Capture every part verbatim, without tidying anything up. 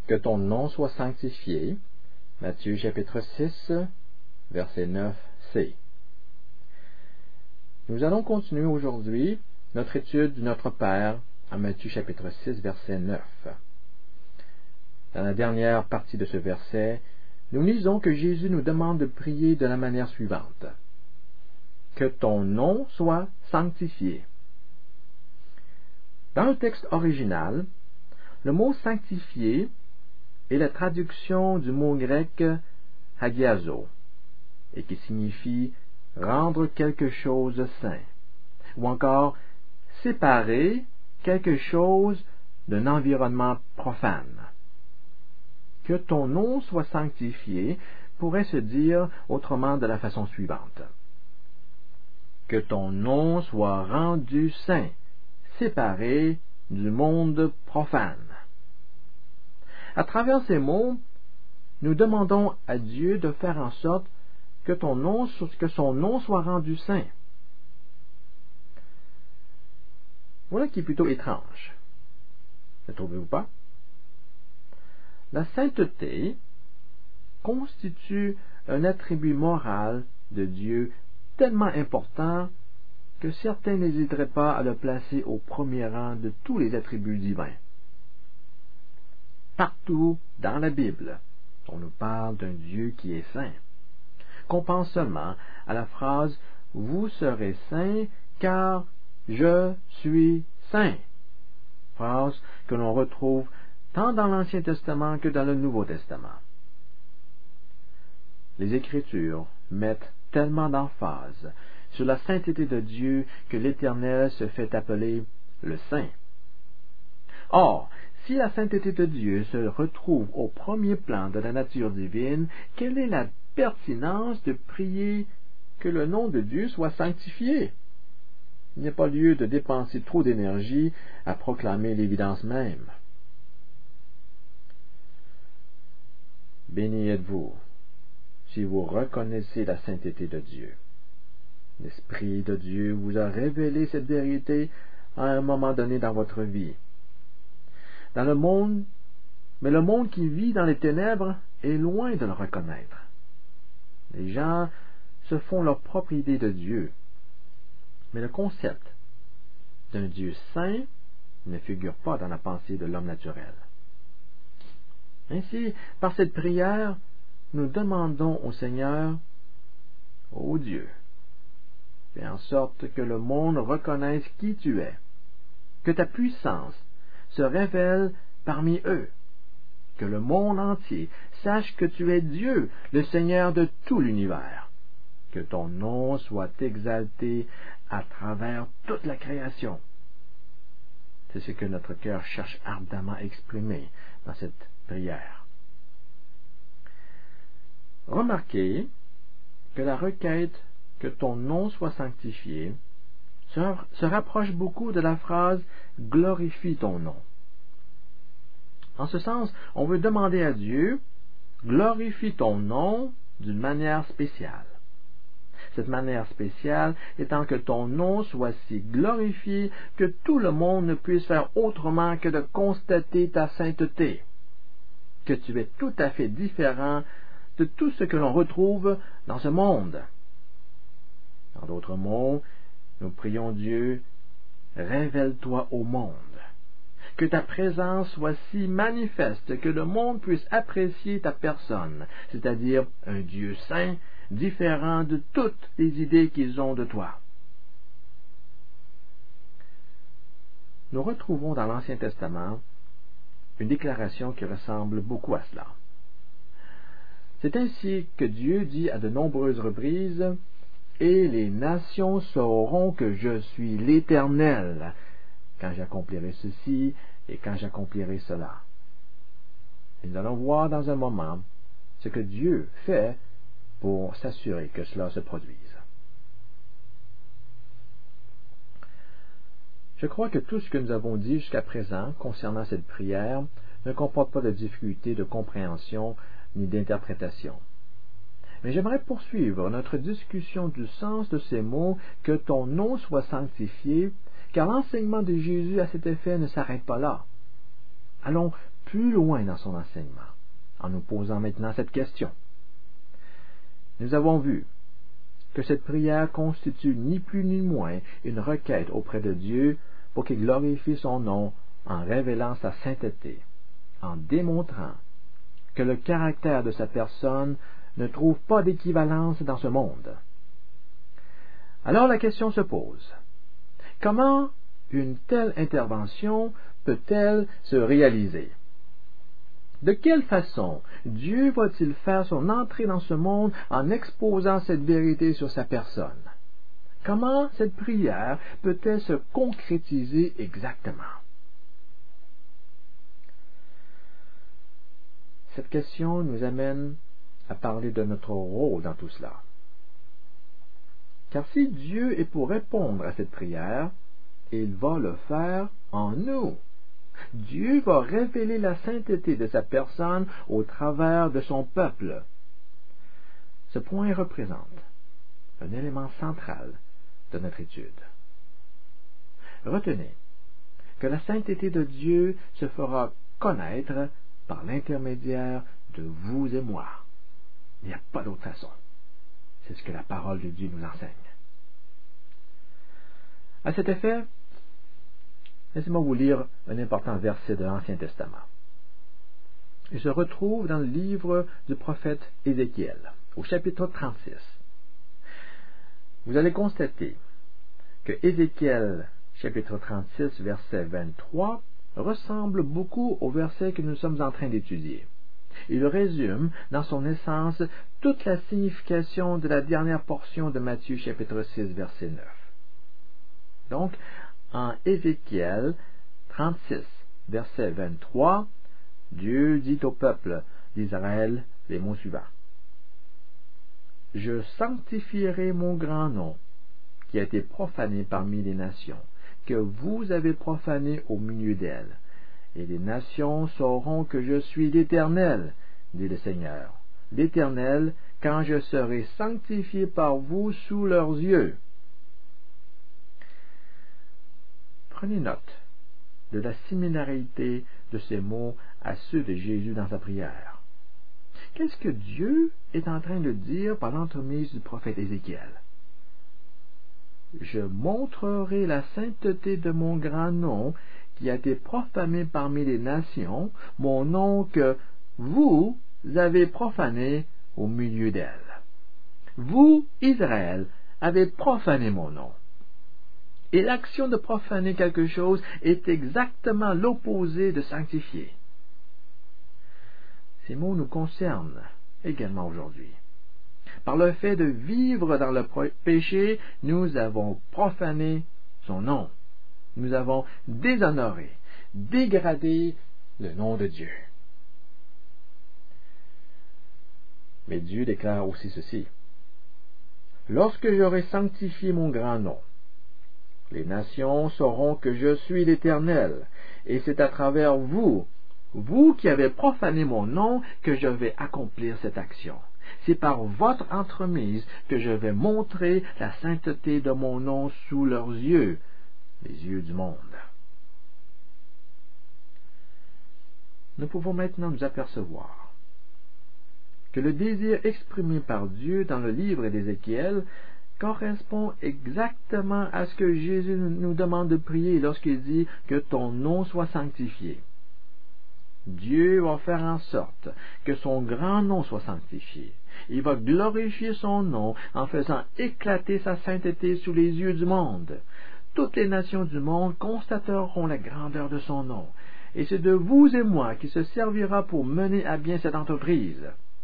Que ton nom soit sanctifié. Matthieu chapitre six, verset neuf c. Nous allons continuer aujourd'hui notre étude du Notre Père en Matthieu chapitre six, verset neuf. Dans la dernière partie de ce verset, nous lisons que Jésus nous demande de prier de la manière suivante. Que ton nom soit sanctifié. Dans le texte original, le mot sanctifié est la traduction du mot grec hagiazo, et qui signifie rendre quelque chose saint, ou encore séparer quelque chose d'un environnement profane. Que ton nom soit sanctifié pourrait se dire autrement de la façon suivante. Que ton nom soit rendu saint, séparé du monde profane. À travers ces mots, nous demandons à Dieu de faire en sorte que, ton nom, que son nom soit rendu saint. Voilà qui est plutôt étrange. Ne trouvez-vous pas? La sainteté constitue un attribut moral de Dieu tellement important que certains n'hésiteraient pas à le placer au premier rang de tous les attributs divins. Partout dans la Bible, on nous parle d'un Dieu qui est saint. Qu'on pense seulement à la phrase « Vous serez saints car je suis saint », phrase que l'on retrouve tant dans l'Ancien Testament que dans le Nouveau Testament. Les Écritures mettent tellement d'emphase sur la sainteté de Dieu que l'Éternel se fait appeler le Saint. Or, si la sainteté de Dieu se retrouve au premier plan de la nature divine, quelle est la pertinence de prier que le nom de Dieu soit sanctifié? Il n'y a pas lieu de dépenser trop d'énergie à proclamer l'évidence même. Béni êtes-vous si vous reconnaissez la sainteté de Dieu. L'Esprit de Dieu vous a révélé cette vérité à un moment donné dans votre vie. Dans le monde, mais le monde qui vit dans les ténèbres est loin de le reconnaître. Les gens se font leur propre idée de Dieu, mais le concept d'un Dieu saint ne figure pas dans la pensée de l'homme naturel. Ainsi, par cette prière, nous demandons au Seigneur, ô Dieu, fais en sorte que le monde reconnaisse qui tu es, que ta puissance se révèle parmi eux, que le monde entier sache que tu es Dieu, le Seigneur de tout l'univers, que ton nom soit exalté à travers toute la création. C'est ce que notre cœur cherche ardemment à exprimer dans cette prière. Remarquez que la requête que ton nom soit sanctifié se, se rapproche beaucoup de la phrase « glorifie ton nom ». En ce sens, on veut demander à Dieu « glorifie ton nom » d'une manière spéciale. Cette manière spéciale étant que ton nom soit si glorifié que tout le monde ne puisse faire autrement que de constater ta sainteté, que tu es tout à fait différent de tout ce que l'on retrouve dans ce monde. En d'autres mots, nous prions Dieu, révèle-toi au monde, que ta présence soit si manifeste que le monde puisse apprécier ta personne, c'est-à-dire un Dieu saint, différent de toutes les idées qu'ils ont de toi. Nous retrouvons dans l'Ancien Testament une déclaration qui ressemble beaucoup à cela. C'est ainsi que Dieu dit à de nombreuses reprises « Et les nations sauront que je suis l'Éternel, quand j'accomplirai ceci et quand j'accomplirai cela. » Et nous allons voir dans un moment ce que Dieu fait pour s'assurer que cela se produise. Je crois que tout ce que nous avons dit jusqu'à présent concernant cette prière ne comporte pas de difficulté de compréhension ni d'interprétation. Mais j'aimerais poursuivre notre discussion du sens de ces mots « que ton nom soit sanctifié », car l'enseignement de Jésus à cet effet ne s'arrête pas là. Allons plus loin dans son enseignement, en nous posant maintenant cette question. Nous avons vu que cette prière constitue ni plus ni moins une requête auprès de Dieu pour qu'il glorifie son nom en révélant sa sainteté, en démontrant que le caractère de sa personne ne trouve pas d'équivalence dans ce monde. Alors la question se pose. Comment une telle intervention peut-elle se réaliser? De quelle façon Dieu va-t-il faire son entrée dans ce monde en exposant cette vérité sur sa personne? Comment cette prière peut-elle se concrétiser exactement? Cette question nous amène à parler de notre rôle dans tout cela. Car si Dieu est pour répondre à cette prière, il va le faire en nous. Dieu va révéler la sainteté de sa personne au travers de son peuple. Ce point représente un élément central de notre étude. Retenez que la sainteté de Dieu se fera connaître par l'intermédiaire de vous et moi. Il n'y a pas d'autre façon. C'est ce que la parole de Dieu nous enseigne. À cet effet, laissez-moi vous lire un important verset de l'Ancien Testament. Il se retrouve dans le livre du prophète Ézéchiel, au chapitre trente-six. Vous allez constater que Ézéchiel, chapitre trente-six, verset vingt-trois, ressemble beaucoup au verset que nous sommes en train d'étudier. Il résume, dans son essence, toute la signification de la dernière portion de Matthieu, chapitre six, verset neuf. Donc, en Ézéchiel trente-six, verset vingt-trois, Dieu dit au peuple d'Israël les mots suivants. « Je sanctifierai mon grand nom, qui a été profané parmi les nations, que vous avez profané au milieu d'elles. Et les nations sauront que je suis l'Éternel, dit le Seigneur, l'Éternel, quand je serai sanctifié par vous sous leurs yeux. » Prenez note de la similarité de ces mots à ceux de Jésus dans sa prière. Qu'est-ce que Dieu est en train de dire par l'entremise du prophète Ézéchiel? Je montrerai la sainteté de mon grand nom qui a été profané parmi les nations, mon nom que vous avez profané au milieu d'elles. Vous, Israël, avez profané mon nom. Et l'action de profaner quelque chose est exactement l'opposé de sanctifier. Ces mots nous concernent également aujourd'hui. Par le fait de vivre dans le péché, nous avons profané son nom. Nous avons déshonoré, dégradé le nom de Dieu. Mais Dieu déclare aussi ceci. Lorsque j'aurai sanctifié mon grand nom, les nations sauront que je suis l'Éternel, et c'est à travers vous, vous qui avez profané mon nom, que je vais accomplir cette action. C'est par votre entremise que je vais montrer la sainteté de mon nom sous leurs yeux, les yeux du monde. Nous pouvons maintenant nous apercevoir que le désir exprimé par Dieu dans le livre d'Ézéchiel correspond exactement à ce que Jésus nous demande de prier lorsqu'il dit que ton nom soit sanctifié. Dieu va faire en sorte que son grand nom soit sanctifié. Il va glorifier son nom en faisant éclater sa sainteté sous les yeux du monde. Toutes les nations du monde constateront la grandeur de son nom. Et c'est de vous et moi qui se servira pour mener à bien cette entreprise.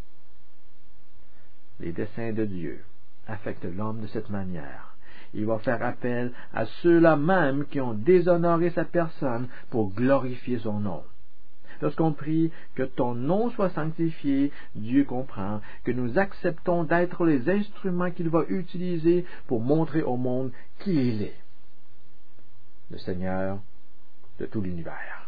Les desseins de Dieu affectent l'homme de cette manière. Il va faire appel à ceux-là même qui ont déshonoré sa personne pour glorifier son nom. Lorsqu'on prie que ton nom soit sanctifié, Dieu comprend que nous acceptons d'être les instruments qu'il va utiliser pour montrer au monde qui il est, le Seigneur de tout l'univers.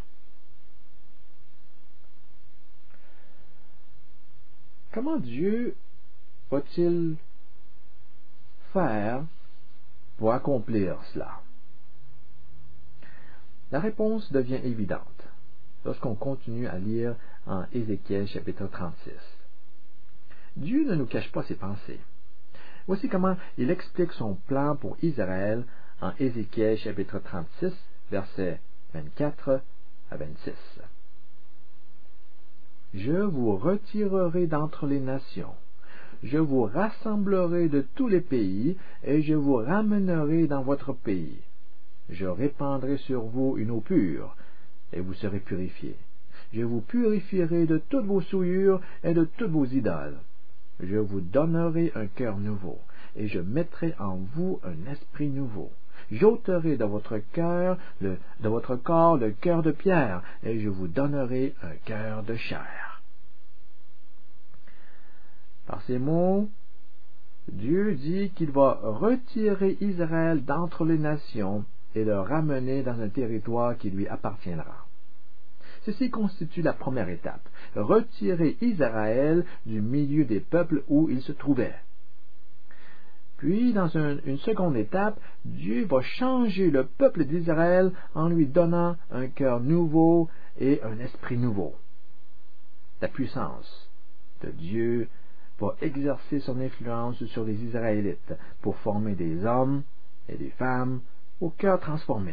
Comment Dieu va-t-il faire pour accomplir cela? La réponse devient évidente. lorsqu'on continue à lire en Ézéchiel chapitre trente-six. Dieu ne nous cache pas ses pensées. Voici comment il explique son plan pour Israël en Ézéchiel chapitre trente-six, versets vingt-quatre à vingt-six. Je vous retirerai d'entre les nations, je vous rassemblerai de tous les pays, et je vous ramènerai dans votre pays. Je répandrai sur vous une eau pure, et vous serez purifiés. Je vous purifierai de toutes vos souillures et de toutes vos idoles. Je vous donnerai un cœur nouveau, et je mettrai en vous un esprit nouveau. J'ôterai de votre cœur, le, de votre corps le cœur de pierre, et je vous donnerai un cœur de chair. Par ces mots, Dieu dit qu'il va retirer Israël d'entre les nations et le ramener dans un territoire qui lui appartiendra. Ceci constitue la première étape, retirer Israël du milieu des peuples où il se trouvait. Puis, dans un, une seconde étape, Dieu va changer le peuple d'Israël en lui donnant un cœur nouveau et un esprit nouveau. La puissance de Dieu va exercer son influence sur les Israélites pour former des hommes et des femmes au cœur transformé.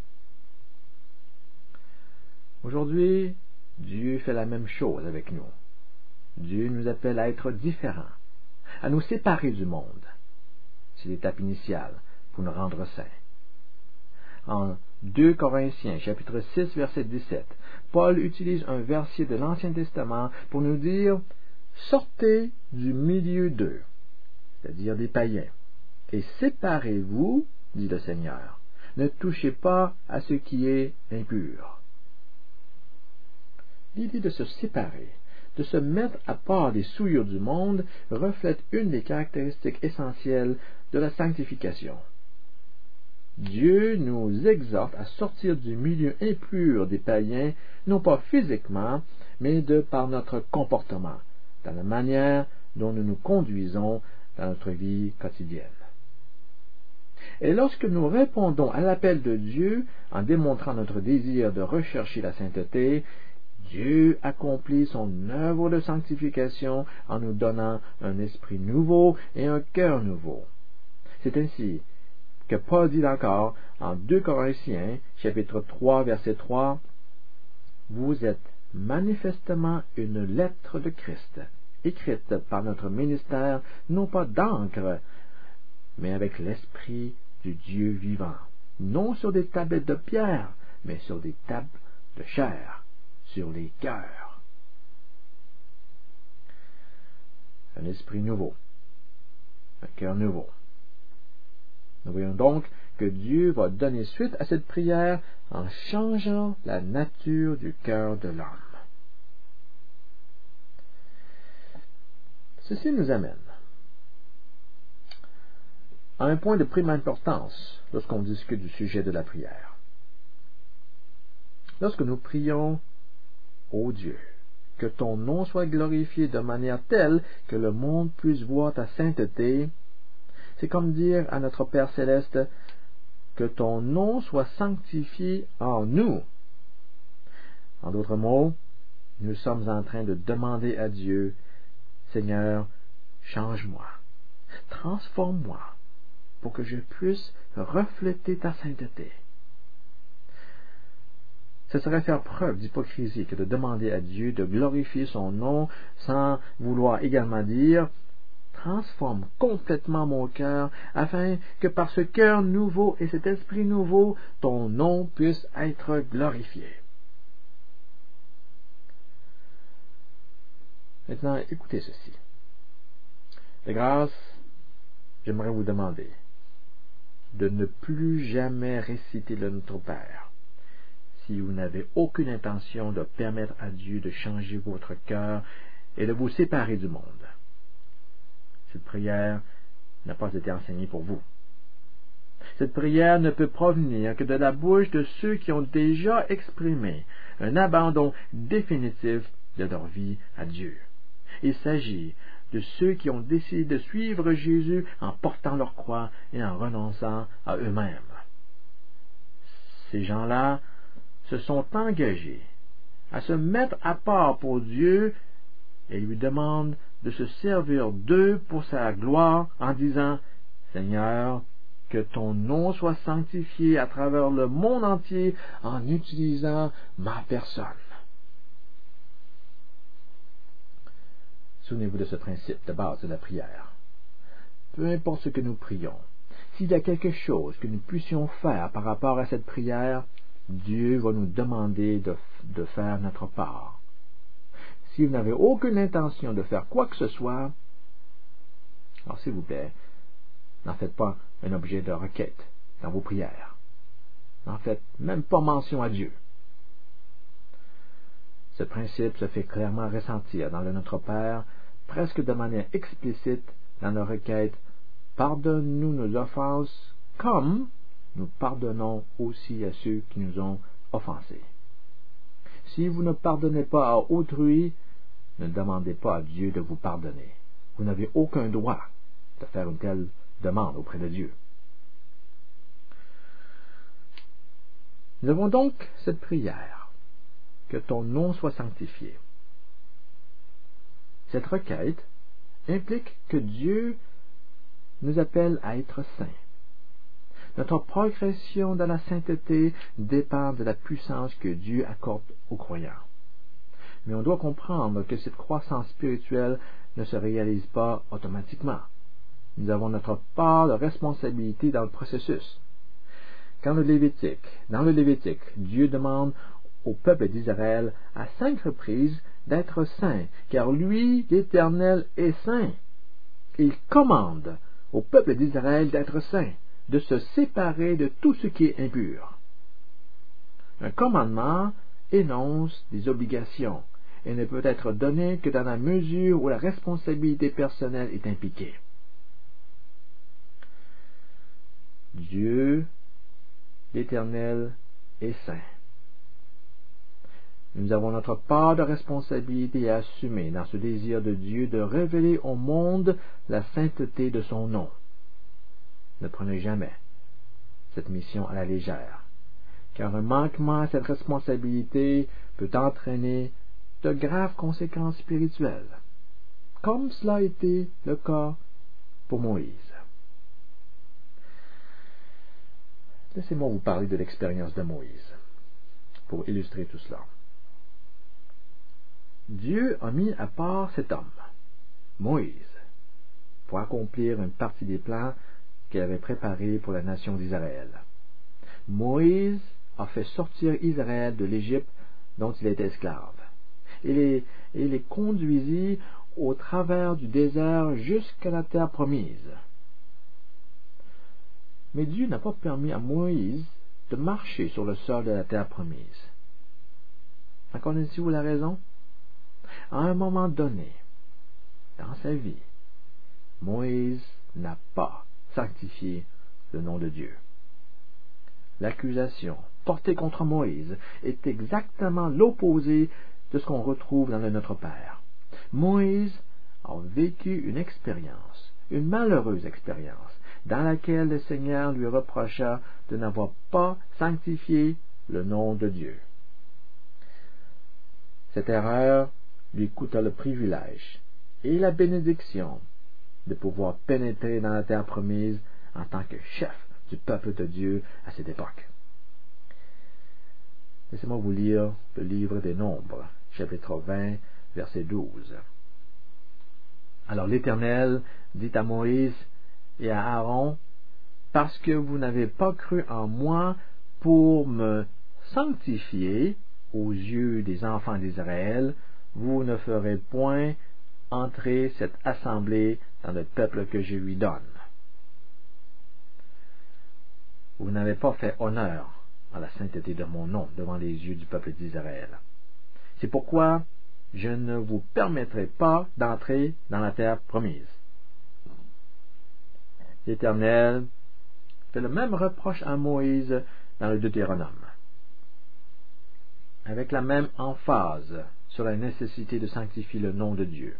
Aujourd'hui, Dieu fait la même chose avec nous. Dieu nous appelle à être différents, à nous séparer du monde. C'est l'étape initiale pour nous rendre saints. En deux Corinthiens, chapitre six, verset dix-sept, Paul utilise un verset de l'Ancien Testament pour nous dire « Sortez du milieu d'eux », c'est-à-dire des païens, « et séparez-vous, dit le Seigneur, ne touchez pas à ce qui est impur. » L'idée de se séparer, de se mettre à part des souillures du monde, reflète une des caractéristiques essentielles de la sanctification. Dieu nous exhorte à sortir du milieu impur des païens, non pas physiquement, mais de par notre comportement, dans la manière dont nous nous conduisons dans notre vie quotidienne. Et lorsque nous répondons à l'appel de Dieu en démontrant notre désir de rechercher la sainteté, Dieu accomplit son œuvre de sanctification en nous donnant un esprit nouveau et un cœur nouveau. C'est ainsi que Paul dit encore en deux Corinthiens, chapitre trois, verset trois, « Vous êtes manifestement une lettre de Christ, écrite par notre ministère, non pas d'encre, mais avec l'Esprit du Dieu vivant, non sur des tablettes de pierre, mais sur des tables de chair, sur les cœurs. » Un esprit nouveau, un cœur nouveau. Nous voyons donc que Dieu va donner suite à cette prière en changeant la nature du cœur de l'homme. Ceci nous amène à un point de prime importance lorsqu'on discute du sujet de la prière. Lorsque nous prions « Ô Dieu, que ton nom soit glorifié de manière telle que le monde puisse voir ta sainteté », c'est comme dire à notre Père céleste que ton nom soit sanctifié en nous. En d'autres mots, nous sommes en train de demander à Dieu, Seigneur, change-moi, transforme-moi, pour que je puisse refléter ta sainteté. Ce serait faire preuve d'hypocrisie que de demander à Dieu de glorifier son nom sans vouloir également dire transforme complètement mon cœur, afin que par ce cœur nouveau et cet esprit nouveau, ton nom puisse être glorifié. Maintenant, écoutez ceci. De grâce, j'aimerais vous demander de ne plus jamais réciter le Notre Père si vous n'avez aucune intention de permettre à Dieu de changer votre cœur et de vous séparer du monde. Cette prière n'a pas été enseignée pour vous. Cette prière ne peut provenir que de la bouche de ceux qui ont déjà exprimé un abandon définitif de leur vie à Dieu. Il s'agit de ceux qui ont décidé de suivre Jésus en portant leur croix et en renonçant à eux-mêmes. Ces gens-là se sont engagés à se mettre à part pour Dieu et lui demande de se servir d'eux pour sa gloire en disant « Seigneur, que ton nom soit sanctifié à travers le monde entier en utilisant ma personne. » Souvenez-vous de ce principe de base de la prière. Peu importe ce que nous prions, s'il y a quelque chose que nous puissions faire par rapport à cette prière, Dieu va nous demander de, de faire notre part. Si vous n'avez aucune intention de faire quoi que ce soit, alors s'il vous plaît, n'en faites pas un objet de requête dans vos prières. N'en faites même pas mention à Dieu. Ce principe se fait clairement ressentir dans le Notre Père, presque de manière explicite dans la requête « Pardonne-nous nos offenses, comme nous pardonnons aussi à ceux qui nous ont offensés. » Si vous ne pardonnez pas à autrui, ne demandez pas à Dieu de vous pardonner. Vous n'avez aucun droit de faire une telle demande auprès de Dieu. Nous avons donc cette prière, que ton nom soit sanctifié. Cette requête implique que Dieu nous appelle à être saints. Notre progression dans la sainteté dépend de la puissance que Dieu accorde aux croyants. Mais on doit comprendre que cette croissance spirituelle ne se réalise pas automatiquement. Nous avons notre part de responsabilité dans le processus. Quand le Lévitique, dans le Lévitique, Dieu demande au peuple d'Israël à cinq reprises d'être saint, car lui, l'Éternel, est saint. Et il commande au peuple d'Israël d'être saint, de se séparer de tout ce qui est impur. Un commandement énonce des obligations et ne peut être donné que dans la mesure où la responsabilité personnelle est impliquée. Dieu, l'Éternel, est saint. Nous avons notre part de responsabilité à assumer dans ce désir de Dieu de révéler au monde la sainteté de son nom. Ne prenez jamais cette mission à la légère, car un manquement à cette responsabilité peut entraîner de graves conséquences spirituelles, comme cela a été le cas pour Moïse. Laissez-moi vous parler de l'expérience de Moïse, pour illustrer tout cela. Dieu a mis à part cet homme, Moïse, pour accomplir une partie des plans qu'il avait préparés pour la nation d'Israël. Moïse a fait sortir Israël de l'Égypte dont il était esclave. Il les, il les conduisit au travers du désert jusqu'à la terre promise. Mais Dieu n'a pas permis à Moïse de marcher sur le sol de la terre promise. En connaissez-vous la raison? À un moment donné, dans sa vie, Moïse n'a pas sanctifié le nom de Dieu. L'accusation portée contre Moïse est exactement l'opposé de ce qu'on retrouve dans le Notre Père. Moïse a vécu une expérience, une malheureuse expérience, dans laquelle le Seigneur lui reprocha de n'avoir pas sanctifié le nom de Dieu. Cette erreur lui coûta le privilège et la bénédiction de pouvoir pénétrer dans la terre promise en tant que chef du peuple de Dieu à cette époque. Laissez-moi vous lire le livre des Nombres, chapitre vingt, verset douze. Alors l'Éternel dit à Moïse et à Aaron, « Parce que vous n'avez pas cru en moi pour me sanctifier aux yeux des enfants d'Israël, vous ne ferez point entrer cette assemblée dans le peuple que je lui donne. Vous n'avez pas fait honneur à la sainteté de mon nom devant les yeux du peuple d'Israël. C'est pourquoi je ne vous permettrai pas d'entrer dans la terre promise. » L'Éternel fait le même reproche à Moïse dans le Deutéronome, avec la même emphase sur la nécessité de sanctifier le nom de Dieu.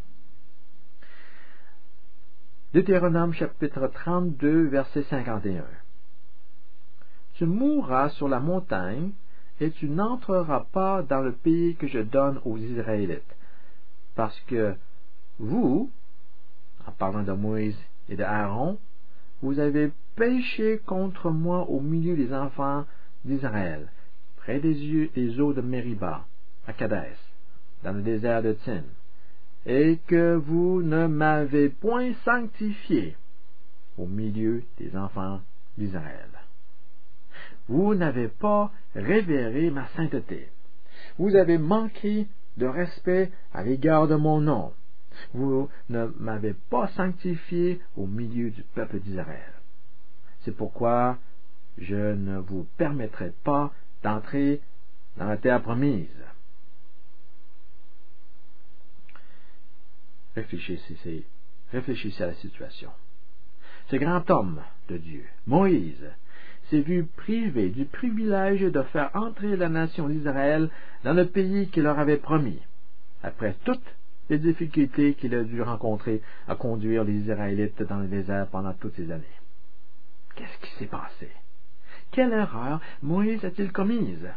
Deutéronome chapitre trente-deux, verset cinquante et un. Tu mourras sur la montagne et tu n'entreras pas dans le pays que je donne aux Israélites, parce que vous, en parlant de Moïse et de Aaron, vous avez péché contre moi au milieu des enfants d'Israël, près des, yeux, des eaux de Mériba, à Kadès, dans le désert de Tsin, et que vous ne m'avez point sanctifié au milieu des enfants d'Israël. Vous n'avez pas révéré ma sainteté. Vous avez manqué de respect à l'égard de mon nom. Vous ne m'avez pas sanctifié au milieu du peuple d'Israël. C'est pourquoi je ne vous permettrai pas d'entrer dans la terre promise. Réfléchissez, réfléchissez à la situation. Ce grand homme de Dieu, Moïse, s'est vu privé du privilège de faire entrer la nation d'Israël dans le pays qu'il leur avait promis, après toutes les difficultés qu'il a dû rencontrer à conduire les Israélites dans le désert pendant toutes ces années. Qu'est-ce qui s'est passé? Quelle erreur Moïse a-t-il commise?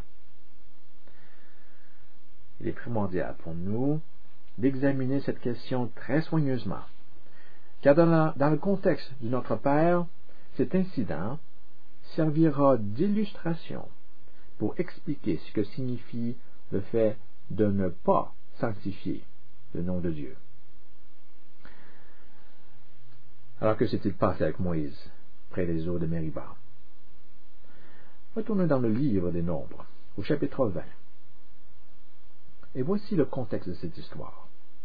Il est primordial pour nous d'examiner cette question très soigneusement, car dans, la, dans le contexte de notre Père, cet incident servira d'illustration pour expliquer ce que signifie le fait de ne pas sanctifier le nom de Dieu. Alors que s'est-il passé avec Moïse près des eaux de Mériba? Retournons dans le livre des Nombres, au chapitre vingt. Et voici le contexte de cette histoire.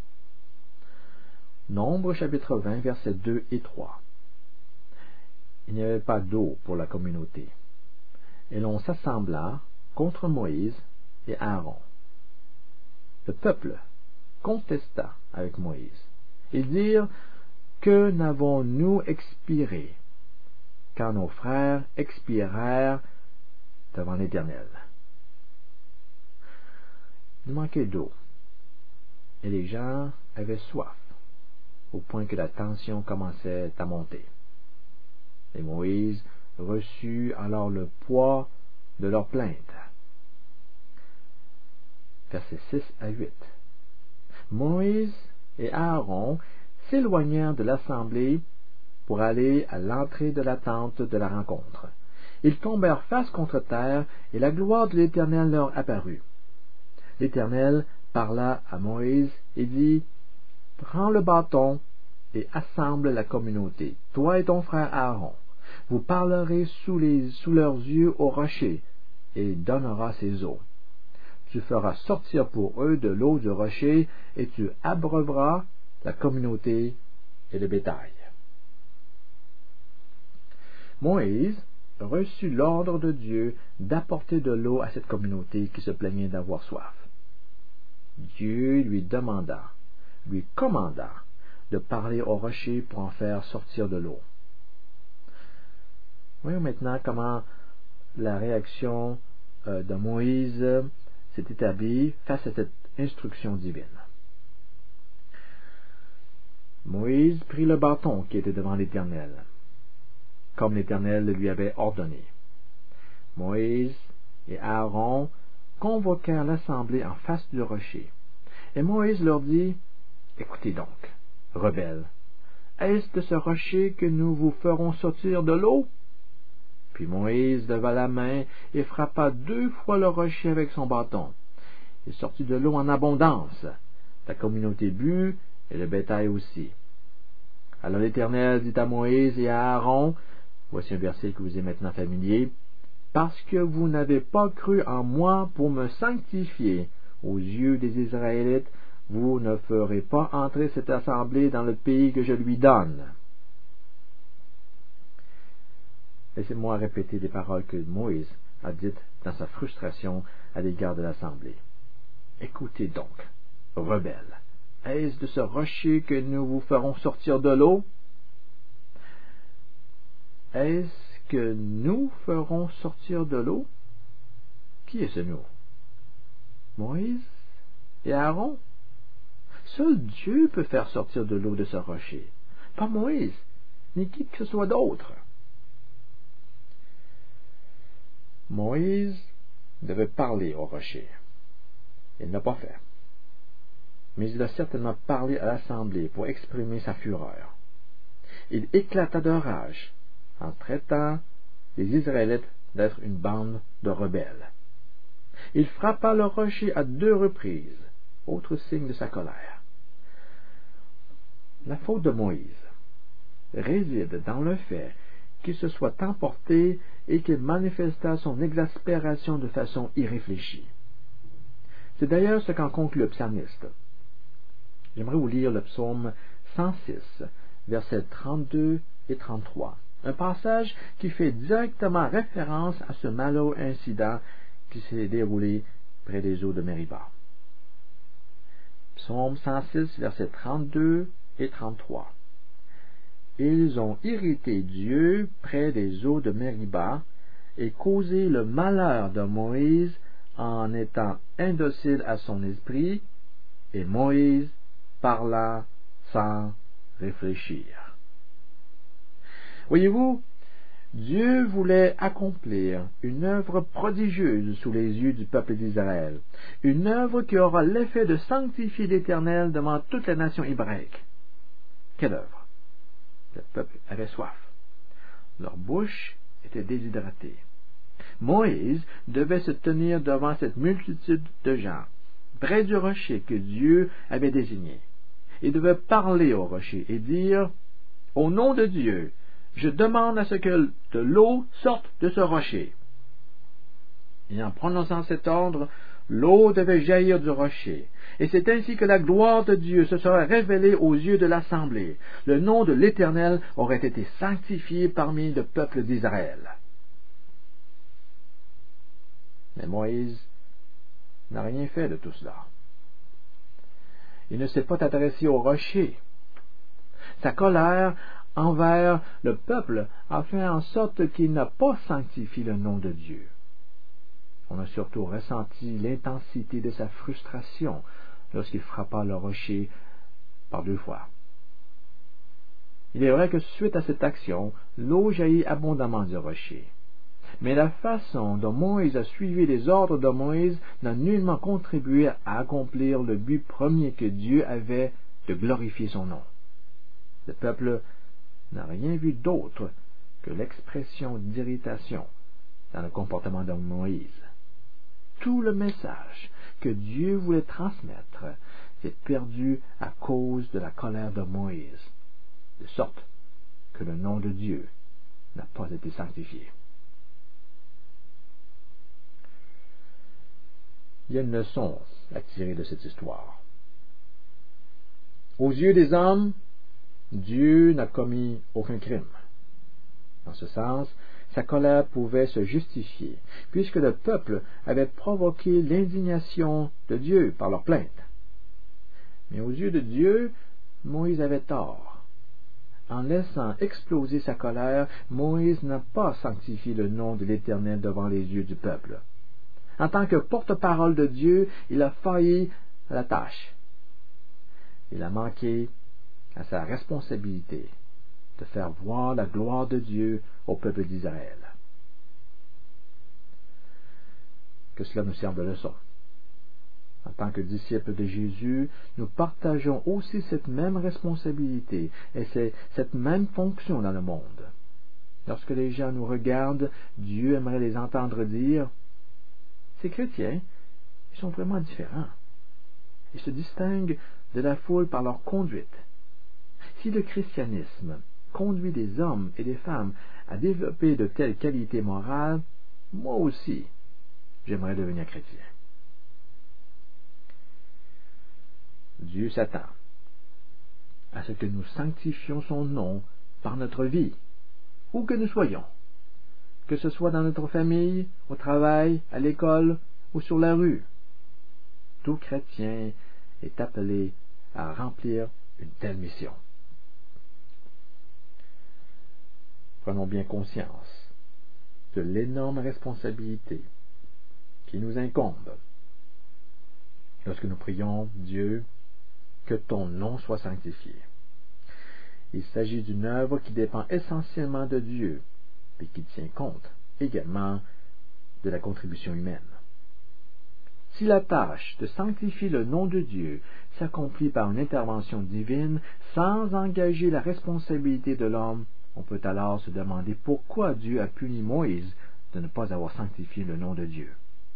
Nombres chapitre vingt, versets deux et trois. Il n'y avait pas d'eau pour la communauté, et l'on s'assembla contre Moïse et Aaron. Le peuple contesta avec Moïse. Ils dirent: que n'avons-nous expiré, quand nos frères expirèrent devant l'Éternel? Il manquait d'eau, et les gens avaient soif, au point que la tension commençait à monter. Et Moïse reçut alors le poids de leur plainte. Versets six à huit. Moïse et Aaron s'éloignèrent de l'assemblée pour aller à l'entrée de la tente de la rencontre. Ils tombèrent face contre terre, et la gloire de l'Éternel leur apparut. L'Éternel parla à Moïse et dit: prends le bâton et assemble la communauté, toi et ton frère Aaron. Vous parlerez sous, les, sous leurs yeux au rocher, et il donnera ses eaux. Tu feras sortir pour eux de l'eau du rocher, et tu abreuveras la communauté et le bétail. Moïse reçut l'ordre de Dieu d'apporter de l'eau à cette communauté qui se plaignait d'avoir soif. Dieu lui demanda, lui commanda de parler au rocher pour en faire sortir de l'eau. Voyons maintenant comment la réaction euh, de Moïse s'est établie face à cette instruction divine. Moïse prit le bâton qui était devant l'Éternel, comme l'Éternel le lui avait ordonné. Moïse et Aaron convoquèrent l'assemblée en face du rocher. Et Moïse leur dit: écoutez donc, rebelles, est-ce de ce rocher que nous vous ferons sortir de l'eau? Puis Moïse leva la main et frappa deux fois le rocher avec son bâton. Il sortit de l'eau en abondance. La communauté but, et le bétail aussi. Alors l'Éternel dit à Moïse et à Aaron, voici un verset qui vous est maintenant familier: parce que vous n'avez pas cru en moi pour me sanctifier aux yeux des Israélites, vous ne ferez pas entrer cette assemblée dans le pays que je lui donne. Laissez-moi répéter les paroles que Moïse a dites dans sa frustration à l'égard de l'assemblée. Écoutez donc, rebelles, est-ce de ce rocher que nous vous ferons sortir de l'eau? Est-ce que nous ferons sortir de l'eau? Qui est ce nous? Moïse et Aaron? Seul Dieu peut faire sortir de l'eau de ce rocher, pas Moïse, ni qui que ce soit d'autre. Moïse devait parler au rocher. Il ne l'a pas fait. Mais il a certainement parlé à l'assemblée pour exprimer sa fureur. Il éclata de rage en traitant les Israélites d'être une bande de rebelles. Il frappa le rocher à deux reprises, autre signe de sa colère. La faute de Moïse réside dans le fait qu'il se soit emporté et qu'il manifesta son exaspération de façon irréfléchie. C'est d'ailleurs ce qu'en conclut le psalmiste. J'aimerais vous lire le psaume cent six, versets trente-deux et trente-trois, un passage qui fait directement référence à ce malheureux incident qui s'est déroulé près des eaux de Mériba. Psaume cent six, versets trente-deux et trente-trois. Ils ont irrité Dieu près des eaux de Mériba et causé le malheur de Moïse en étant indocile à son esprit, et Moïse parla sans réfléchir. Voyez-vous, Dieu voulait accomplir une œuvre prodigieuse sous les yeux du peuple d'Israël, une œuvre qui aura l'effet de sanctifier l'Éternel devant toute la nation hébraïque. Quelle œuvre? Le peuple avait soif. Leur bouche était déshydratée. Moïse devait se tenir devant cette multitude de gens, près du rocher que Dieu avait désigné. Il devait parler au rocher et dire, « Au nom de Dieu, je demande à ce que de l'eau sorte de ce rocher. » Et en prononçant cet ordre, l'eau devait jaillir du rocher. Et c'est ainsi que la gloire de Dieu se serait révélée aux yeux de l'assemblée. Le nom de l'Éternel aurait été sanctifié parmi le peuple d'Israël. Mais Moïse n'a rien fait de tout cela. Il ne s'est pas adressé au rocher. Sa colère envers le peuple a fait en sorte qu'il n'a pas sanctifié le nom de Dieu. On a surtout ressenti l'intensité de sa frustration lorsqu'il frappa le rocher par deux fois. Il est vrai que suite à cette action, l'eau jaillit abondamment du rocher. Mais la façon dont Moïse a suivi les ordres de Moïse n'a nullement contribué à accomplir le but premier que Dieu avait de glorifier son nom. Le peuple n'a rien vu d'autre que l'expression d'irritation dans le comportement de Moïse. Tout le message que Dieu voulait transmettre s'est perdu à cause de la colère de Moïse, de sorte que le nom de Dieu n'a pas été sanctifié. Il y a une leçon à tirer de cette histoire. Aux yeux des hommes, Dieu n'a commis aucun crime. En ce sens, sa colère pouvait se justifier, puisque le peuple avait provoqué l'indignation de Dieu par leur plainte. Mais aux yeux de Dieu, Moïse avait tort. En laissant exploser sa colère, Moïse n'a pas sanctifié le nom de l'Éternel devant les yeux du peuple. En tant que porte-parole de Dieu, il a failli à la tâche. Il a manqué à sa responsabilité de faire voir la gloire de Dieu au peuple d'Israël. Que cela nous serve de leçon. En tant que disciples de Jésus, nous partageons aussi cette même responsabilité et c'est cette même fonction dans le monde. Lorsque les gens nous regardent, Dieu aimerait les entendre dire « Ces chrétiens, ils sont vraiment différents. Ils se distinguent de la foule par leur conduite. Si le christianisme conduit des hommes et des femmes à développer de telles qualités morales, moi aussi, j'aimerais devenir chrétien. » Dieu s'attend à ce que nous sanctifions son nom par notre vie, où que nous soyons, que ce soit dans notre famille, au travail, à l'école ou sur la rue. Tout chrétien est appelé à remplir une telle mission. Prenons bien conscience de l'énorme responsabilité qui nous incombe lorsque nous prions Dieu, que ton nom soit sanctifié. Il s'agit d'une œuvre qui dépend essentiellement de Dieu et qui tient compte également de la contribution humaine. Si la tâche de sanctifier le nom de Dieu s'accomplit par une intervention divine sans engager la responsabilité de l'homme, on peut alors se demander pourquoi Dieu a puni Moïse de ne pas avoir sanctifié le nom de Dieu.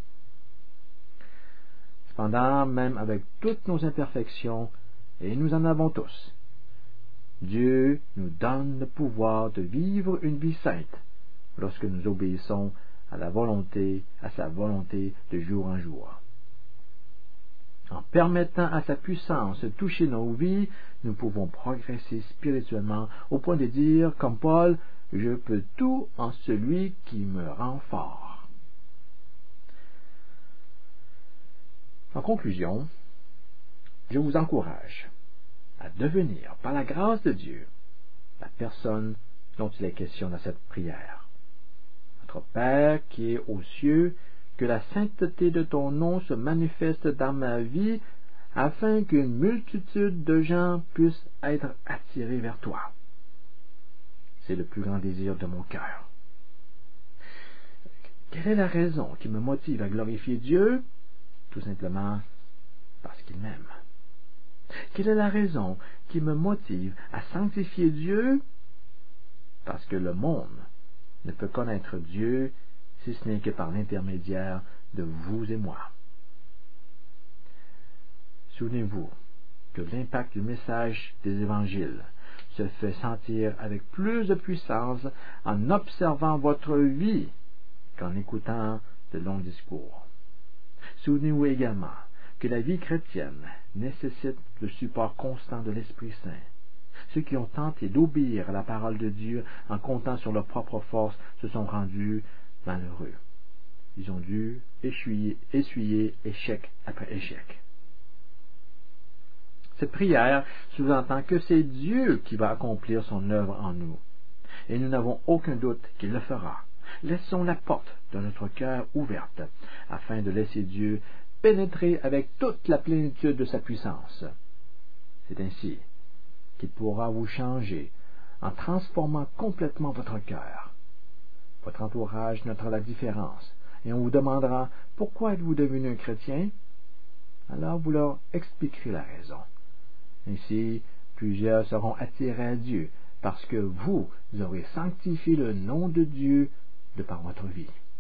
Cependant, même avec toutes nos imperfections, et nous en avons tous, Dieu nous donne le pouvoir de vivre une vie sainte lorsque nous obéissons à la volonté, à sa volonté de jour en jour. En permettant à sa puissance de toucher nos vies, nous pouvons progresser spirituellement au point de dire, comme Paul, « Je peux tout en celui qui me rend fort. » En conclusion, je vous encourage à devenir, par la grâce de Dieu, la personne dont il est question dans cette prière. Notre Père qui est aux cieux, que la sainteté de ton nom se manifeste dans ma vie, afin qu'une multitude de gens puissent être attirés vers toi. C'est le plus grand désir de mon cœur. Quelle est la raison qui me motive à glorifier Dieu? Tout simplement parce qu'il m'aime. Quelle est la raison qui me motive à sanctifier Dieu? Parce que le monde ne peut connaître Dieu si ce n'est que par l'intermédiaire de vous et moi. Souvenez-vous que l'impact du message des évangiles se fait sentir avec plus de puissance en observant votre vie qu'en écoutant de longs discours. Souvenez-vous également que la vie chrétienne nécessite le support constant de l'Esprit Saint. Ceux qui ont tenté d'obéir à la parole de Dieu en comptant sur leur propre force se sont rendus malheureux. Ils ont dû essuyer, essuyer échec après échec. Cette prière sous-entend que c'est Dieu qui va accomplir son œuvre en nous. Et nous n'avons aucun doute qu'il le fera. Laissons la porte de notre cœur ouverte, afin de laisser Dieu pénétrer avec toute la plénitude de sa puissance. C'est ainsi qu'il pourra vous changer en transformant complètement votre cœur. Votre entourage notera la différence, et on vous demandera « Pourquoi êtes-vous devenu un chrétien ?» Alors vous leur expliquerez la raison. Ainsi, plusieurs seront attirés à Dieu, parce que vous aurez sanctifié le nom de Dieu de par votre vie.